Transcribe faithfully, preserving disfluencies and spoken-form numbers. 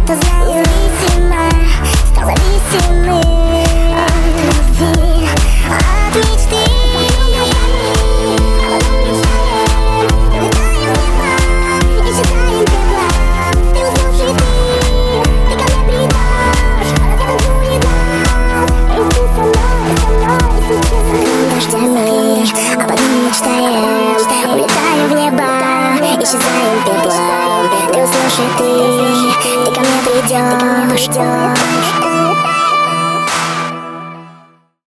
то знаю, зависима, стал зависимым от любви, от мечты. А потом мечтаем, улетаем в небо, исчезаем пеплом. Ты услышишь, ты, ты ко мне придешь.